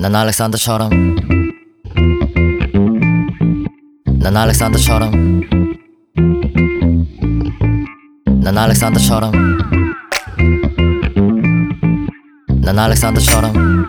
난 알렉산더처럼 난 알렉산더처럼 난 알렉산더처럼 난 알렉산더처럼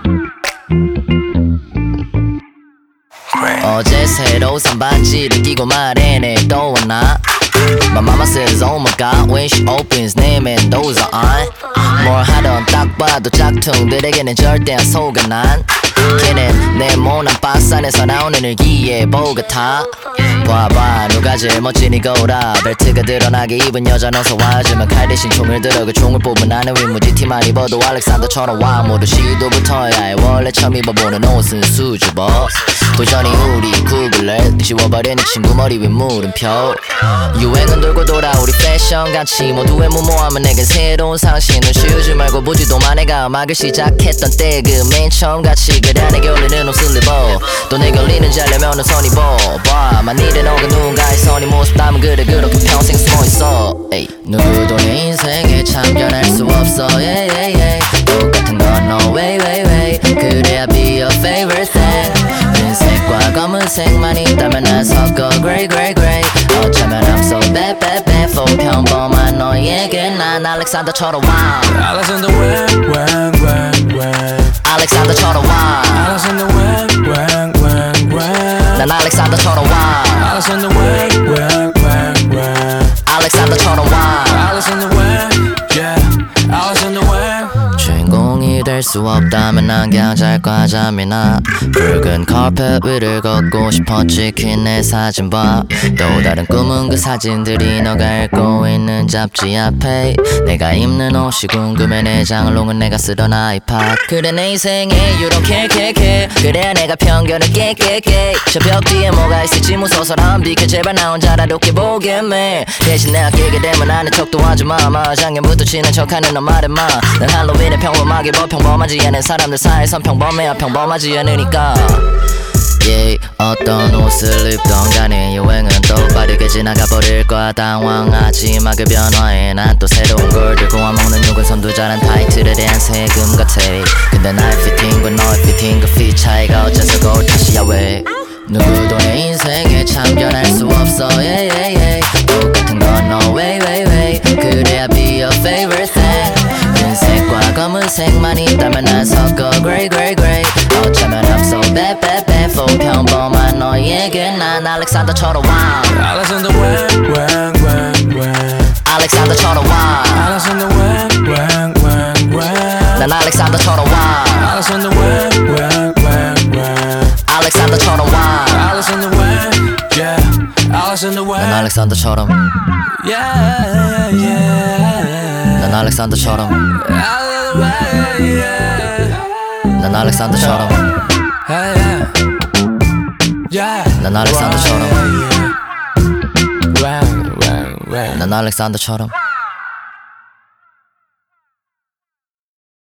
어제 새로 산 반지를 끼고 말해내 또 왔나 My mama says oh my god when she opens name and those are on 뭘 하던 딱 봐도 짝퉁들에게는 절대 안 속아 난 걔는 내 모난 박스 안에서 나오는 일기예보 같아 봐봐 누가 제일 멋진 이거라 벨트가 드러나게 입은 여자 어서 와 하지만 칼 대신 총을 들어 그 총을 뽑은 나는 위무지티만 입어도 알렉산더처럼 와 모두 시도부터야 해 원래 처음 입어보는 옷은 수줍어 도전이 우리 구글을 지워버리는 친구 머리 위 물음표 유행은 돌고 돌아 우리 패션같이 모두의 무모함은 내겐 새로운 상식 눈 씌우지 말고 보지도 마 내가 음악을 시작했던 때 그 맨 처음같이 그래 내게 어울리는 옷을 입어 또 내게 어울리는지 알려면 손 입어봐 만일에 너가 누군가의 선이 모습 담은 그래 그렇게 평생 숨어있어 에이. 누구도 내 인생에 참견할 수 없어 yeah, yeah, yeah. 똑같은 건 no way way way 그래야 be your favorite thing 흰색과 검은색만 있다면 난 섞어 grey grey grey 어쩌면 I'm so bad bad bad for 평범한 너에게 난 알렉산더처럼 와 Alexander when 알렉산더처럼 와 Alexander when 난 알렉산더처럼 와 Alexander when 알렉산더처럼 와 Alexander when yeah Alexander when 주인공이 될 수 없다면 난 그냥 잘 과잠이나 붉은 카펫 위를 걷고 싶어 찍힌 내 사진 봐 또 다른 꿈은 그 사진들이 너가 읽고 있는 잡지 앞에 내가 입는 옷이 궁금해 내 장롱은 내가 쓰던 아이팟 그래 내 인생에 you don't care care care 그래야 내가 편견을 깨 저 벽 뒤에 뭐가 있을지 무서워서라 비켜 제발 나 혼자라도 깨보겠네 대신 내가 깨게 되면 아는 척도 하지마 작년부터 친한 척하는 너 말해마 난 할로윈에 평범하게 평범하지 않은 사람들 사이선 평범해야 평범하지 않으니까 yeah, 어떤 옷을 입던 간에 유행은 또 빠르게 지나가 버릴 거야 당황하지 마 그 변화에 난 또 새로운 걸 들고 와 먹는 욕은 손도 자란 타이틀에 대한 세금 같아 근데 나의 피팅과 너의 피팅 그 핏 차이가 어째서 거울 탓이야 왜 누구도 내 인생에 참견할 수 없어 yeah, yeah, yeah. 똑같은 건 no way way way 그래야 be your favorite thing 흰색과 검은색만 있다면 난 섞어 grey grey grey 어쩌면 I'm so bad bad bad for 평범한 너에게 난 알렉산더처럼 와 Alexander when 알렉산더처럼 와 Alexander when 난 알렉산더처럼 와 Alexander when 알렉산더처럼 와 Alexander when yeah Alexander 난 when 알렉산더처럼 yeah yeah 난 알렉산더처럼 yeah 난 알렉산더처럼 yeah 난 알렉산더처럼 when 난 알렉산더처럼